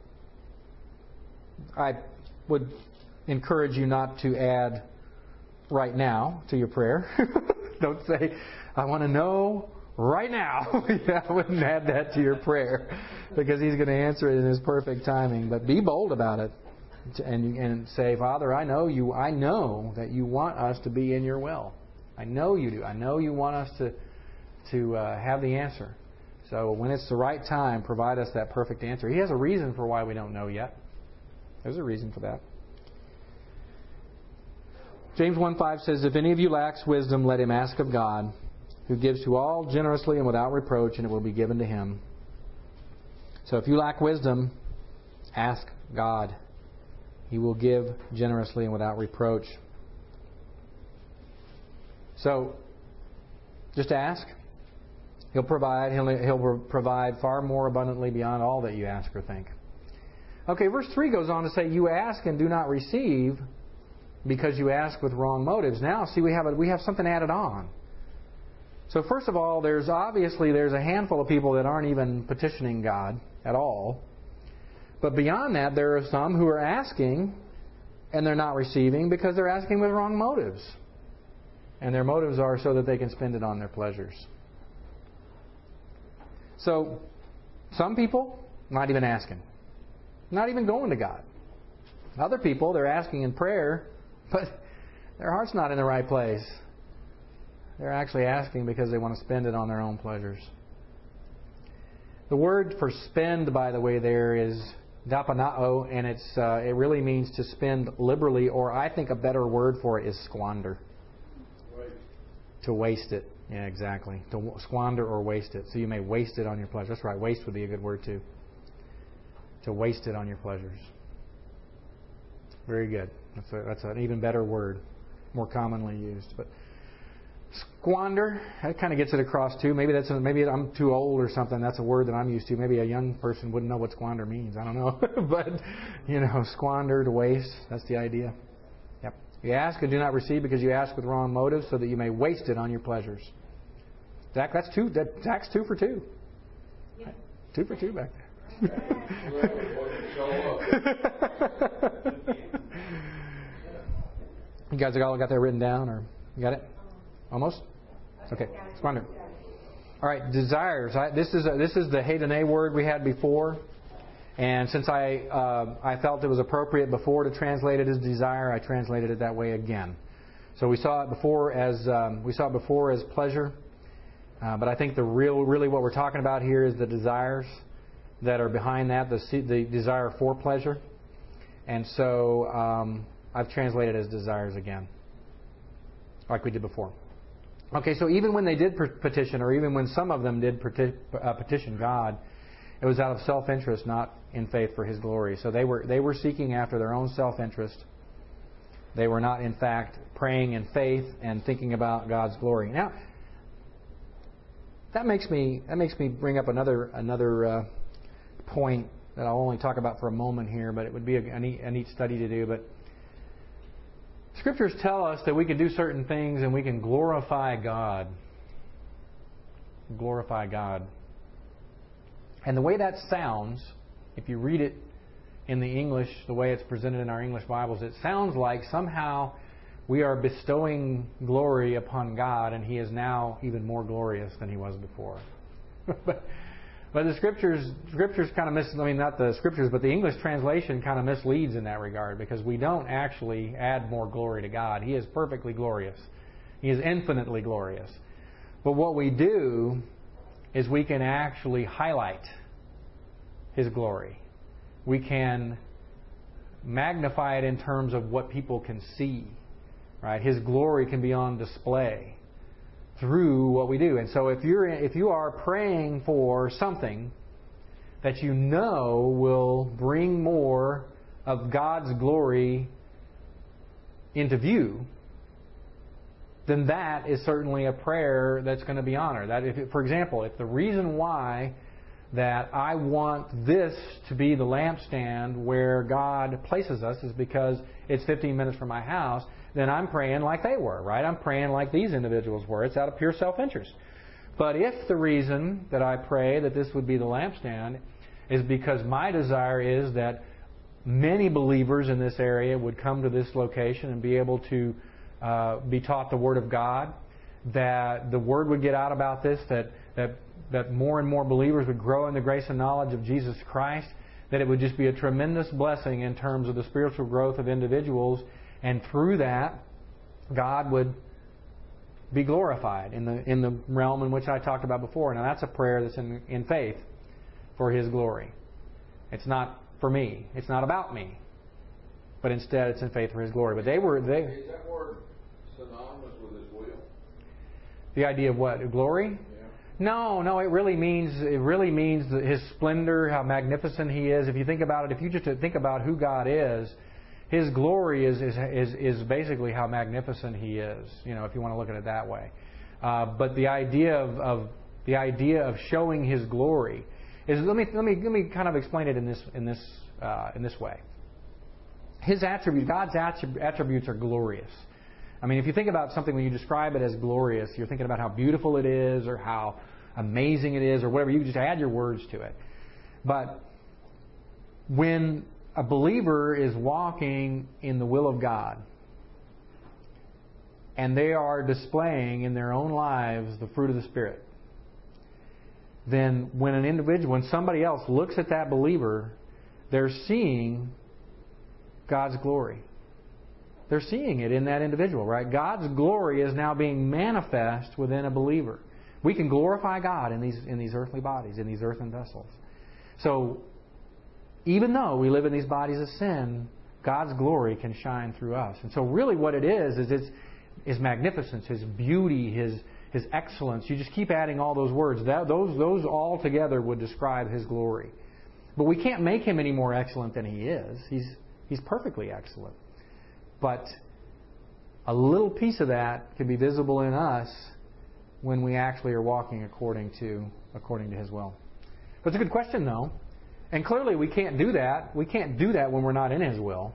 A: I would encourage you not to add right now to your prayer. Don't say, I want to know right now. Yeah, I wouldn't add that to your prayer because He's going to answer it in His perfect timing. But be bold about it and, and say, Father, I know you. I know that You want us to be in Your will. I know You do. I know You want us to, to uh, have the answer. So when it's the right time, provide us that perfect answer. He has a reason for why we don't know yet. There's a reason for that. James one five says, if any of you lacks wisdom, let him ask of God, who gives to all generously and without reproach, and it will be given to him. So if you lack wisdom, ask God. He will give generously and without reproach. So, just ask. He'll provide. He'll, he'll provide far more abundantly beyond all that you ask or think. Okay, verse three goes on to say, you ask and do not receive because you ask with wrong motives. Now, see, we have a, we have something added on. So first of all, there's obviously there's a handful of people that aren't even petitioning God at all. But beyond that, there are some who are asking and they're not receiving because they're asking with wrong motives. And their motives are so that they can spend it on their pleasures. So, some people, not even asking. Not even going to God. Other people, they're asking in prayer, but their heart's not in the right place. They're actually asking because they want to spend it on their own pleasures. The word for spend, by the way, there is dapanao, and it's uh, it really means to spend liberally, or I think a better word for it is squander. Waste. To waste it. Yeah, exactly. To squander or waste it. So you may waste it on your pleasures. That's right. Waste would be a good word too. To waste it on your pleasures. Very good. That's a, that's an even better word, more commonly used. But squander, that kind of gets it across too. Maybe that's a, maybe I'm too old or something. That's a word that I'm used to. Maybe a young person wouldn't know what squander means. I don't know. But, you know, squander, to waste, that's the idea. Yep. You ask and do not receive because you ask with wrong motives, so that you may waste it on your pleasures. Zach, that's two. That, Zach's two for two. Yeah. Two for two back there. You guys all got that written down, or you got it? Almost? Okay, splendid. All right, desires. I, this is a, this is the hedone word we had before, and since I uh, I felt it was appropriate before to translate it as desire, I translated it that way again. So we saw it before as um, we saw it before as pleasure, uh, but I think the real really what we're talking about here is the desires that are behind that, the the desire for pleasure, and so um, I've translated it as desires again, like we did before. Okay, so even when they did petition, or even when some of them did petition God, it was out of self-interest, not in faith for His glory. So they were they were seeking after their own self-interest. They were not, in fact, praying in faith and thinking about God's glory. Now, that makes me that makes me bring up another another uh, point that I'll only talk about for a moment here, but it would be a, a, neat, a neat study to do. But Scriptures tell us that we can do certain things and we can glorify God. Glorify God. And the way that sounds, if you read it in the English, the way it's presented in our English Bibles, it sounds like somehow we are bestowing glory upon God and He is now even more glorious than He was before. but, but the Scriptures, Scriptures kind of miss, I mean, not the Scriptures, but the English translation kind of misleads in that regard, because we don't actually add more glory to God. He is perfectly glorious. He is infinitely glorious. But what we do is we can actually highlight His glory. We can magnify it in terms of what people can see. Right? His glory can be on display through what we do. And so if you're if you are praying for something that you know will bring more of God's glory into view, then that is certainly a prayer that's going to be honored. That, if, for example, if the reason why that I want this to be the lampstand where God places us is because it's fifteen minutes from my house, then I'm praying like they were, right? I'm praying like these individuals were. It's out of pure self-interest. But if the reason that I pray that this would be the lampstand is because my desire is that many believers in this area would come to this location and be able to uh, be taught the Word of God, that the Word would get out about this, that, that, that more and more believers would grow in the grace and knowledge of Jesus Christ, that it would just be a tremendous blessing in terms of the spiritual growth of individuals, and through that, God would be glorified in the in the realm in which I talked about before. Now that's a prayer that's in, in faith for His glory. It's not for me. It's not about me. But instead it's in faith for His glory. But they were they
D: Is that word synonymous with His will?
A: The idea of what? Glory?
D: Yeah.
A: No, no, it really means it really means His splendor, how magnificent He is. If you think about it, if you just think about who God is, His glory is, is is is basically how magnificent He is. You know, if you want to look at it that way. Uh, but the idea of, of the idea of showing His glory is let me let me let me kind of explain it in this in this uh, in this way. His attributes, God's attributes are glorious. I mean, if you think about something when you describe it as glorious, you're thinking about how beautiful it is, or how amazing it is, or whatever. You can just add your words to it. But when a believer is walking in the will of God, and they are displaying in their own lives the fruit of the Spirit, then when an individual, when somebody else looks at that believer, they're seeing God's glory. They're seeing it in that individual, right? God's glory is now being manifest within a believer. We can glorify God in these in these earthly bodies, in these earthen vessels. So even though we live in these bodies of sin, God's glory can shine through us. And so really what it is, is it's His magnificence, His beauty, His His excellence. You just keep adding all those words. That, those, those all together would describe His glory. But we can't make Him any more excellent than He is. He's, he's perfectly excellent. But a little piece of that can be visible in us when we actually are walking according to, according to His will. But it's a good question, though. And clearly we can't do that. We can't do that when we're not in His will.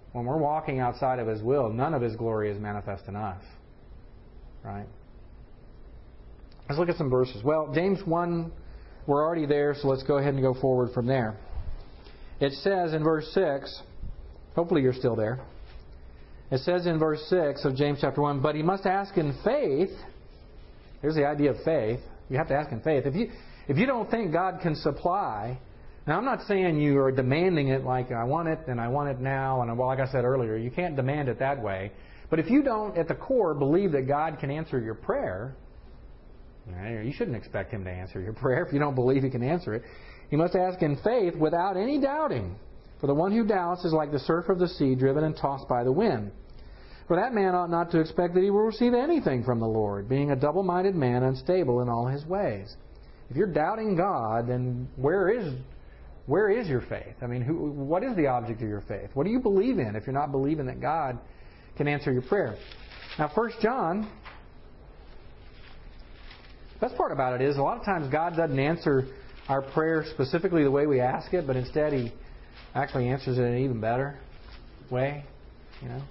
A: when we're walking outside of His will, none of His glory is manifest in us. Right? Let's look at some verses. Well, James one, we're already there, so let's go ahead and go forward from there. It says in verse six, hopefully you're still there. It says in verse six of James chapter one, but he must ask in faith. Here's the idea of faith. You have to ask in faith. If you if you don't think God can supply, now I'm not saying you are demanding it like I want it and I want it now, and well, like I said earlier, you can't demand it that way. But if you don't, at the core, believe that God can answer your prayer, you shouldn't expect Him to answer your prayer if you don't believe He can answer it. You must ask in faith without any doubting. For the one who doubts is like the surf of the sea, driven and tossed by the wind. For that man ought not to expect that he will receive anything from the Lord, being a double-minded man, unstable in all his ways. If you're doubting God, then where is where is your faith? I mean, who, what is the object of your faith? What do you believe in if you're not believing that God can answer your prayer? Now, First John, the best part about it is a lot of times God doesn't answer our prayer specifically the way we ask it, but instead He actually answers it in an even better way, you know.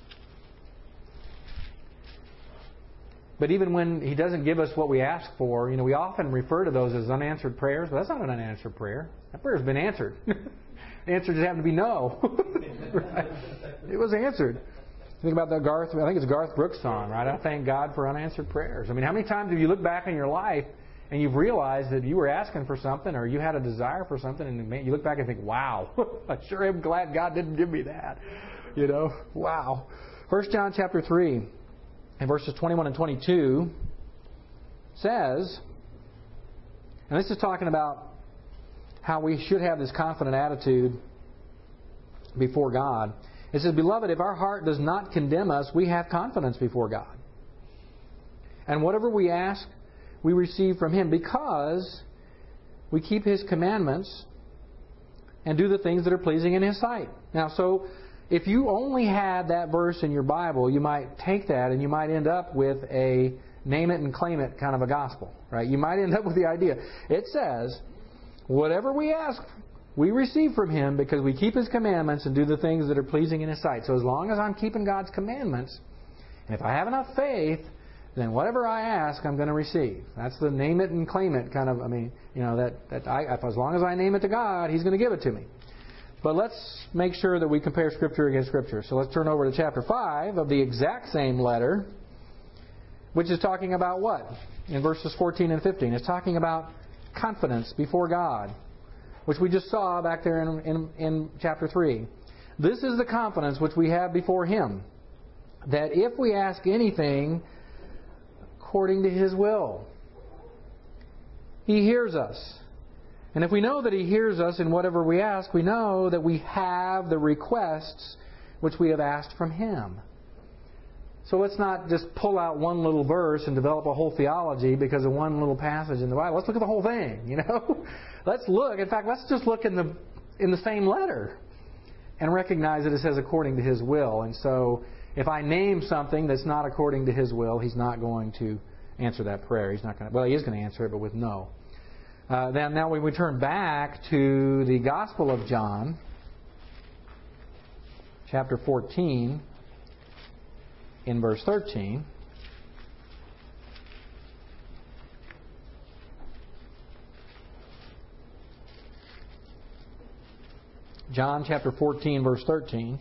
A: But even when He doesn't give us what we ask for, you know, we often refer to those as unanswered prayers, but that's not an unanswered prayer. That prayer's been answered. The answer just happened to be no. Right? It was answered. Think about that Garth, I think it's Garth Brooks song, right? I thank God for unanswered prayers. I mean, how many times have you looked back in your life and you've realized that you were asking for something or you had a desire for something and you look back and think, wow, I sure am glad God didn't give me that. You know, wow. First John chapter three and verses twenty-one and twenty-two says, and this is talking about how we should have this confident attitude before God. It says, beloved, if our heart does not condemn us, we have confidence before God. And whatever we ask, we receive from Him because we keep His commandments and do the things that are pleasing in His sight. Now, so if you only had that verse in your Bible, you might take that and you might end up with a name it and claim it kind of a gospel, right? You might end up with the idea. It says, whatever we ask, we receive from Him because we keep His commandments and do the things that are pleasing in His sight. So as long as I'm keeping God's commandments, and if I have enough faith, then whatever I ask, I'm going to receive. That's the name it and claim it kind of, I mean, you know, that, that I, if, as long as I name it to God, He's going to give it to me. But let's make sure that we compare Scripture against Scripture. So let's turn over to chapter five of the exact same letter, which is talking about what? In verses fourteen and fifteen. It's talking about confidence before God, which we just saw back there in, in, in chapter three. This is the confidence which we have before Him, that if we ask anything according to His will, He hears us. And if we know that He hears us in whatever we ask, we know that we have the requests which we have asked from Him. So let's not just pull out one little verse and develop a whole theology because of one little passage in the Bible. Let's look at the whole thing, you know. Let's look. In fact, let's just look in the in the same letter and recognize that it says according to His will. And so if I name something that's not according to His will, He's not going to answer that prayer. He's not going to, well, He is going to answer it, but with no. Uh, then now when we turn back to the Gospel of John, chapter fourteen, in verse thirteen. John chapter fourteen, verse thirteen.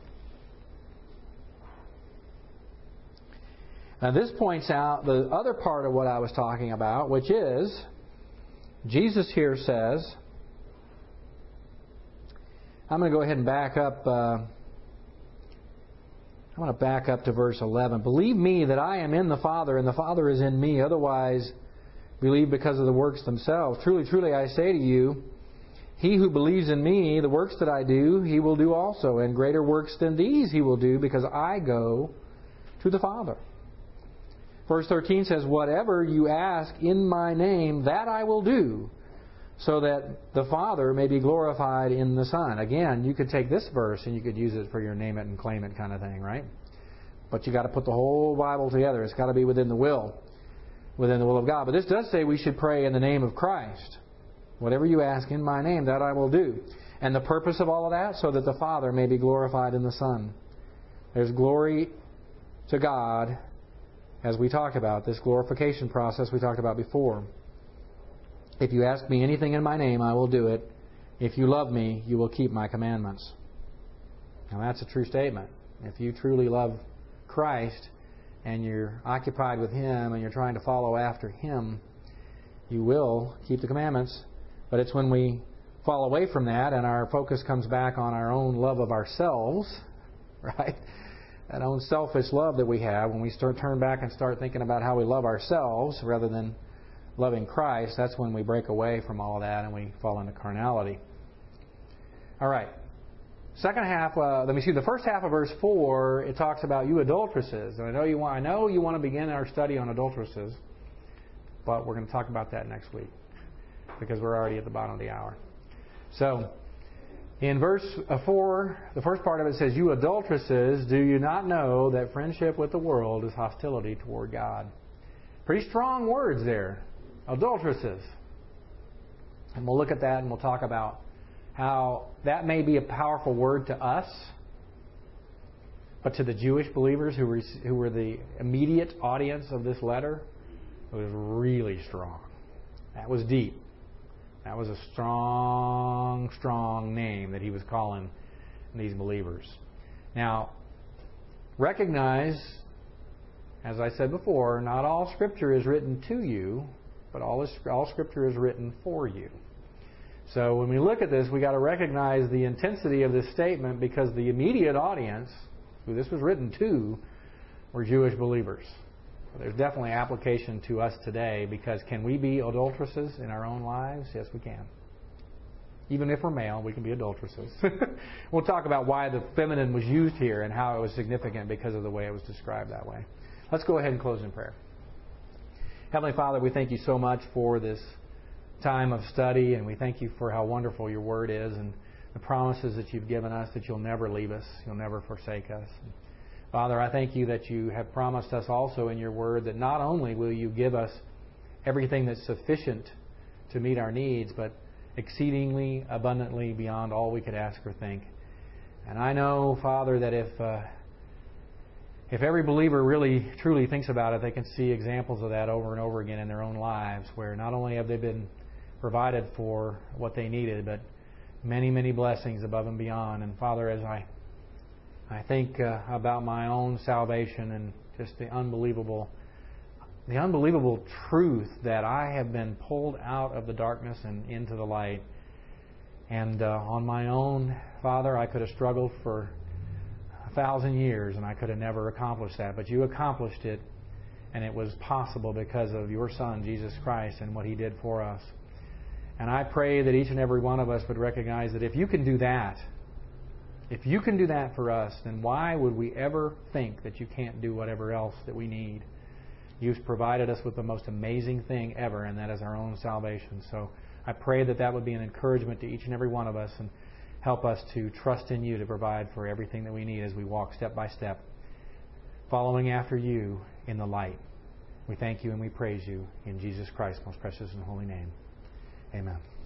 A: Now this points out the other part of what I was talking about, which is, Jesus here says, I'm going to go ahead and back up, uh, I'm going to back up to verse eleven. Believe me that I am in the Father and the Father is in me, otherwise believe because of the works themselves. Truly, truly, I say to you, he who believes in me, the works that I do, he will do also, and greater works than these he will do, because I go to the Father. Verse thirteen says, whatever you ask in my name, that I will do, so that the Father may be glorified in the Son. Again, you could take this verse and you could use it for your name it and claim it kind of thing, right? But you got to put the whole Bible together. It's got to be within the will, within the will of God. But this does say we should pray in the name of Christ. Whatever you ask in my name, that I will do. And the purpose of all of that? So that the Father may be glorified in the Son. There's glory to God, as we talked about, this glorification process we talked about before. If you ask me anything in my name, I will do it. If you love me, you will keep my commandments. Now that's a true statement. If you truly love Christ and you're occupied with Him and you're trying to follow after Him, you will keep the commandments. But it's when we fall away from that and our focus comes back on our own love of ourselves, right? That own selfish love that we have, when we start turn back and start thinking about how we love ourselves rather than loving Christ, that's when we break away from all of that and we fall into carnality. All right. Second half, uh, let me see. The first half of verse four, it talks about you adulteresses, and I know you want. I know you want to begin our study on adulteresses, but we're going to talk about that next week because we're already at the bottom of the hour. So, in verse four, the first part of it says, "You adulteresses, do you not know that friendship with the world is hostility toward God?" Pretty strong words there, adulteresses, and we'll look at that and we'll talk about how that may be a powerful word to us, but to the Jewish believers who were, who were the immediate audience of this letter, it was really strong. That was deep. That was a strong, strong name that he was calling these believers. Now, recognize, as I said before, not all Scripture is written to you, but all, all Scripture is written for you. So when we look at this, we got to recognize the intensity of this statement because the immediate audience, who this was written to, were Jewish believers. There's definitely application to us today because can we be adulteresses in our own lives? Yes, we can. Even if we're male, we can be adulteresses. We'll talk about why the feminine was used here and how it was significant because of the way it was described that way. Let's go ahead and close in prayer. Heavenly Father, we thank you so much for this time of study, and we thank you for how wonderful your word is and the promises that you've given us that you'll never leave us, you'll never forsake us. Father, I thank you that you have promised us also in your word that not only will you give us everything that's sufficient to meet our needs, but exceedingly abundantly beyond all we could ask or think. And I know, Father, that if uh, if every believer really truly thinks about it, they can see examples of that over and over again in their own lives, where not only have they been provided for what they needed, but many, many blessings above and beyond. And Father, as I I think uh, about my own salvation and just the unbelievable, the unbelievable truth that I have been pulled out of the darkness and into the light. And uh, on my own, Father, I could have struggled for a thousand years and I could have never accomplished that. But you accomplished it, and it was possible because of your Son, Jesus Christ, and what He did for us. And I pray that each and every one of us would recognize that if you can do that, if you can do that for us, then why would we ever think that you can't do whatever else that we need? You've provided us with the most amazing thing ever, and that is our own salvation. So I pray that that would be an encouragement to each and every one of us and help us to trust in you to provide for everything that we need as we walk step by step, following after you in the light. We thank you and we praise you in Jesus Christ's most precious and holy name. Amen.